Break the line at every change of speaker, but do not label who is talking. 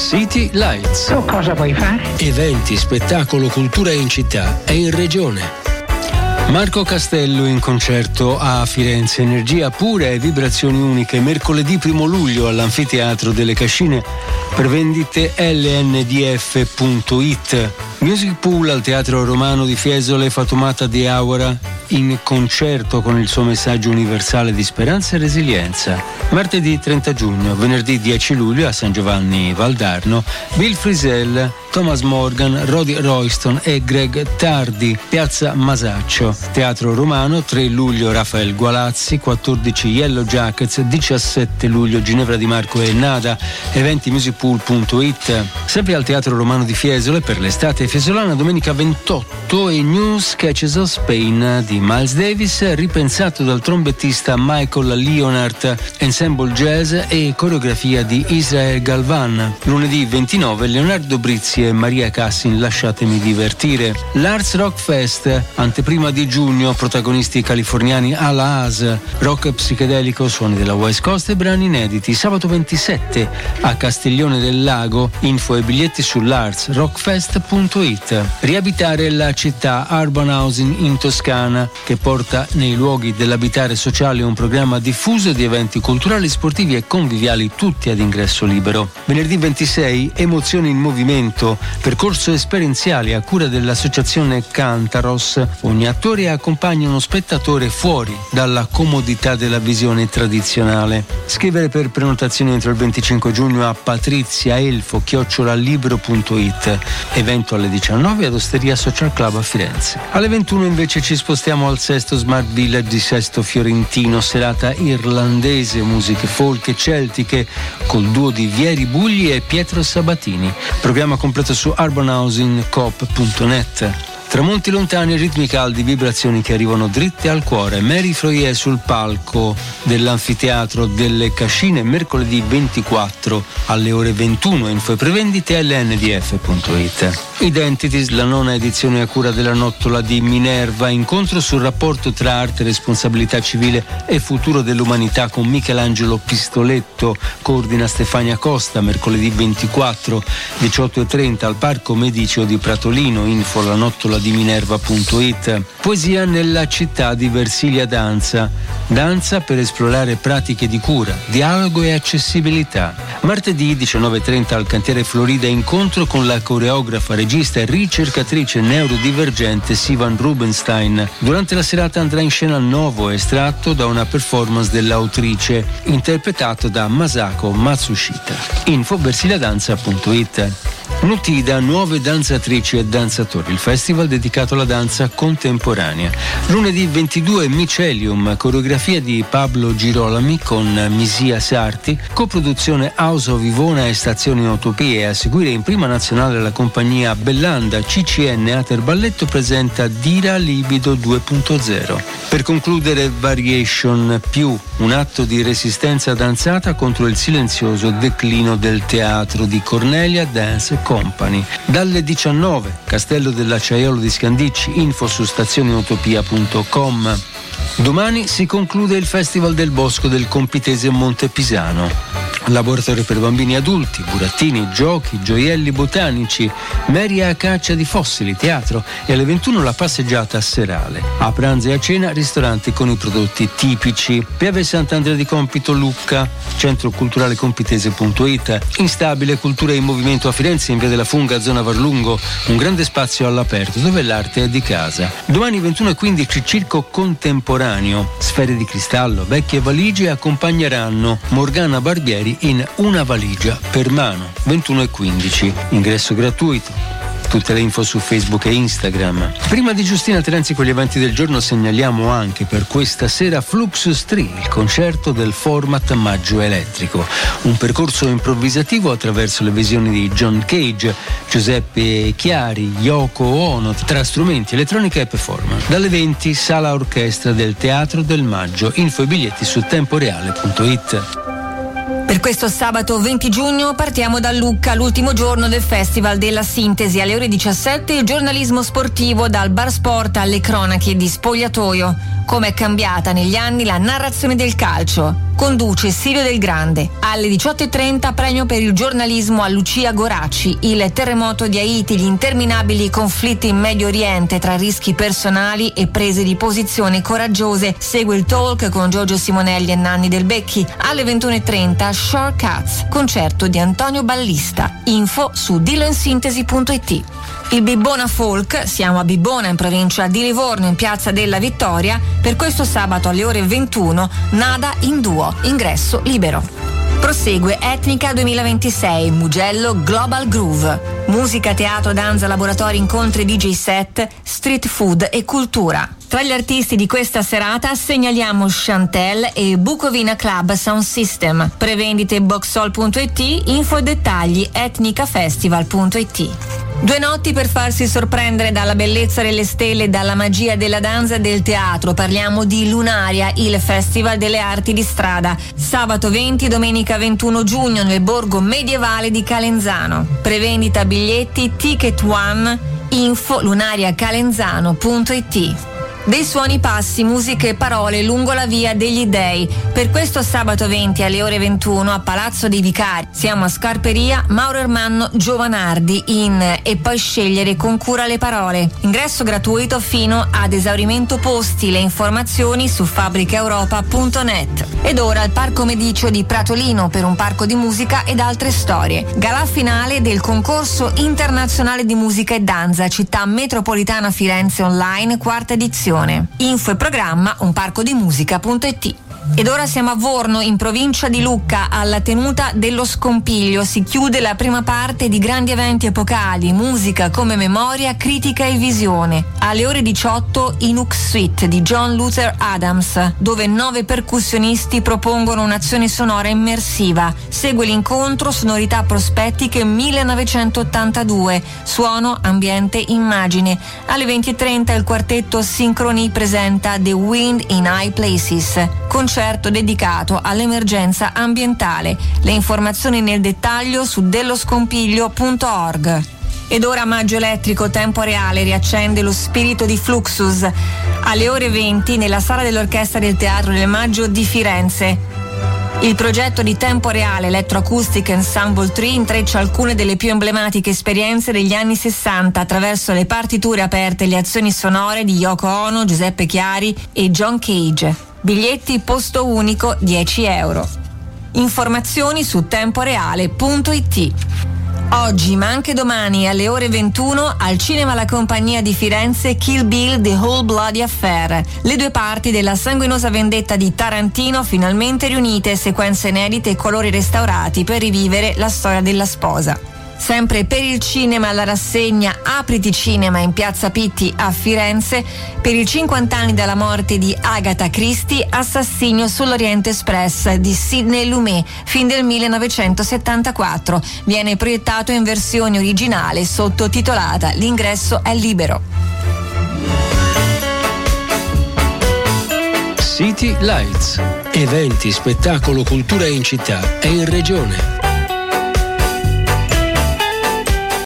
City Lights.
Tu cosa vuoi fare?
Eventi, spettacolo, cultura in città e in regione. Marco Castello in concerto a Firenze, energia pura e vibrazioni uniche, mercoledì 1 luglio all'Anfiteatro delle Cascine, prevendite lndf.it. Music Pool al Teatro Romano di Fiesole, Fatoumata Diawara in concerto con il suo messaggio universale di speranza e resilienza. Martedì 30 giugno, venerdì 10 luglio a San Giovanni Valdarno, Bill Frisell, Thomas Morgan, Roddy Royston e Greg Tardi, Piazza Masaccio. Teatro Romano, 3 luglio Rafael Gualazzi, 14 Yellow Jackets, 17 luglio Ginevra Di Marco e Nada, eventi musicpool.it. Sempre al Teatro Romano di Fiesole per l'estate fiesolana, domenica 28 e New Sketches of Spain di Miles Davis, ripensato dal trombettista Michael Leonard, ensemble jazz e coreografia di Israel Galvan. Lunedì 29 Leonardo Brizzi e Maria Cassin, Lasciatemi divertire. L'Arts Rock Fest, anteprima di giugno, protagonisti californiani Ala Haas, rock psichedelico, suoni della West Coast e brani inediti. Sabato 27 a Castiglione del Lago, info e biglietti sull'artsrockfest.it. Riabitare la città, Urban Housing in Toscana, che porta nei luoghi dell'abitare sociale un programma diffuso di eventi culturali, sportivi e conviviali, tutti ad ingresso libero. Venerdì 26 Emozioni in movimento, percorso esperienziale a cura dell'associazione Cantaros. Ogni attore accompagna uno spettatore fuori dalla comodità della visione tradizionale. Scrivere per prenotazioni entro il 25 giugno a patriziaelfo@libro.it. Evento alle 19 ad Osteria Social Club a Firenze. Alle 21 invece ci spostiamo al Sesto Smart Village di Sesto Fiorentino, serata irlandese, musiche folk e celtiche col duo di Vieri Bugli e Pietro Sabatini. Programma completo su urbanhousingcoop.net. Tramonti lontani, ritmi caldi, vibrazioni che arrivano dritte al cuore. Mary Froyer sul palco dell'Anfiteatro delle Cascine, mercoledì 24 alle ore 21. Info e prevendite lndf.it. Identities, la 9ª edizione a cura della Nottola di Minerva, incontro sul rapporto tra arte, responsabilità civile e futuro dell'umanità con Michelangelo Pistoletto, coordina Stefania Costa, mercoledì 24 18:30 al Parco Mediceo di Pratolino. Info la Nottola di Minerva.it. Poesia nella città di Versilia Danza, danza per esplorare pratiche di cura, dialogo e accessibilità. Martedì 19:30 al Cantiere Florida, incontro con la coreografa, regista e ricercatrice neurodivergente Sivan Rubenstein. Durante la serata andrà in scena Novo, estratto da una performance dell'autrice, interpretato da Masako Matsushita. Info versiliadanza.it. Nutida, nuove danzatrici e danzatori, il festival dedicato alla danza contemporanea. Lunedì 22 Micelium, coreografia di Pablo Girolami con Misia Sarti, coproduzione House of Ivona e Stazioni Utopie. A seguire in prima nazionale la compagnia Bellanda. CCM Ater Balletto presenta Dira Libido 2.0. Per concludere Variation più, un atto di resistenza danzata contro il silenzioso declino del teatro di Cornelia Dance Company. Dalle 19 Castello dell'Acciaiolo di Scandicci, info su stazioneutopia.com. Domani si conclude il Festival del Bosco del Compitese Montepisano. Laboratorio per bambini e adulti, burattini, giochi, gioielli botanici, Mary a caccia di fossili, teatro e alle 21 la passeggiata serale. A pranzo e a cena ristoranti con i prodotti tipici. Piave Sant'Andrea di Compito Lucca, Centro Culturale Compitese.it. Instabile Cultura in Movimento a Firenze, in via della Funga, zona Varlungo, un grande spazio all'aperto dove l'arte è di casa. Domani 21:15 Circo Contemporaneo, Sfere di Cristallo, vecchie valigie accompagneranno Morgana Barbieri in Una valigia per mano. 21:15, ingresso gratuito. Tutte le info su Facebook e Instagram. Prima di Giustina Terenzi con gli eventi del giorno, segnaliamo anche per questa sera Fluxus 3, il concerto del format Maggio Elettrico, un percorso improvvisativo attraverso le visioni di John Cage, Giuseppe Chiari, Yoko Ono, tra strumenti, elettronica e performance. Dalle 20 Sala Orchestra del Teatro del Maggio, info e biglietti su temporeale.it.
Per questo sabato 20 giugno partiamo da Lucca, l'ultimo giorno del Festival della Sintesi. Alle ore 17 il giornalismo sportivo dal bar sport alle cronache di spogliatoio. Come è cambiata negli anni la narrazione del calcio. Conduce Silvio Del Grande. Alle 18:30 premio per il giornalismo a Lucia Goracci. Il terremoto di Haiti, gli interminabili conflitti in Medio Oriente tra rischi personali e prese di posizione coraggiose. Segue il talk con Giorgio Simonelli e Nanni Del Becchi. Alle 21:30 Shortcuts, concerto di Antonio Ballista. Info su dilloinsintesi.it. Il Bibbona Folk, siamo a Bibbona in provincia di Livorno in piazza della Vittoria, per questo sabato alle ore 21 Nada in duo, ingresso libero. Prosegue Etnica 2026, Mugello Global Groove, musica, teatro, danza, laboratori, incontri, DJ set, street food e cultura. Tra gli artisti di questa serata segnaliamo Chantel e Bucovina Club Sound System. Prevendite boxhall.it, info e dettagli etnicafestival.it. 2 notti per farsi sorprendere dalla bellezza delle stelle e dalla magia della danza e del teatro. Parliamo di Lunaria, il Festival delle Arti di Strada. Sabato 20, domenica 21 giugno nel borgo medievale di Calenzano. Prevendita biglietti Ticket One, info lunariacalenzano.it. Dei suoni, passi, musiche e parole lungo la via degli dei. Per questo sabato 20 alle ore 21 a Palazzo dei Vicari. Siamo a Scarperia Mauro Ermanno Giovanardi in E poi scegliere con cura le parole. Ingresso gratuito fino ad esaurimento posti. Le informazioni su fabbricaeuropa.net. Ed ora al Parco Medicio di Pratolino per un parco di musica ed altre storie. Galà finale del concorso internazionale di musica e danza Città Metropolitana Firenze Online, 4ª edizione. Info e programma unparcodimusica.it. Ed ora siamo a Vorno, in provincia di Lucca, alla tenuta dello Scompiglio. Si chiude la prima parte di grandi eventi epocali, musica come memoria, critica e visione. Alle ore 18 i Nook Suite di John Luther Adams, dove 9 percussionisti propongono un'azione sonora immersiva. Segue l'incontro Sonorità prospettiche 1982, suono, ambiente, immagine. Alle 20:30 il quartetto Sincroni presenta The Wind in High Places, concerto dedicato all'emergenza ambientale. Le informazioni nel dettaglio su delloscompiglio.org. Ed ora Maggio Elettrico Tempo Reale riaccende lo spirito di Fluxus alle ore 20 nella sala dell'Orchestra del Teatro del Maggio di Firenze. Il progetto di Tempo Reale Electroacoustic Ensemble 3 intreccia alcune delle più emblematiche esperienze degli anni 60 attraverso le partiture aperte e le azioni sonore di Yoko Ono, Giuseppe Chiari e John Cage. Biglietti posto unico €10. Informazioni su temporeale.it. Oggi, ma anche domani alle ore 21 al Cinema La Compagnia di Firenze Kill Bill The Whole Bloody Affair. Le 2 parti della sanguinosa vendetta di Tarantino finalmente riunite, sequenze inedite e colori restaurati per rivivere la storia della sposa. Sempre per il cinema la rassegna Apriti Cinema in Piazza Pitti a Firenze per i 50 anni dalla morte di Agatha Christie, Assassinio sull'Orient Express di Sidney Lumet, fin del 1974. Viene proiettato in versione originale sottotitolata. L'ingresso è libero.
City Lights. Eventi, spettacolo, cultura in città e in regione.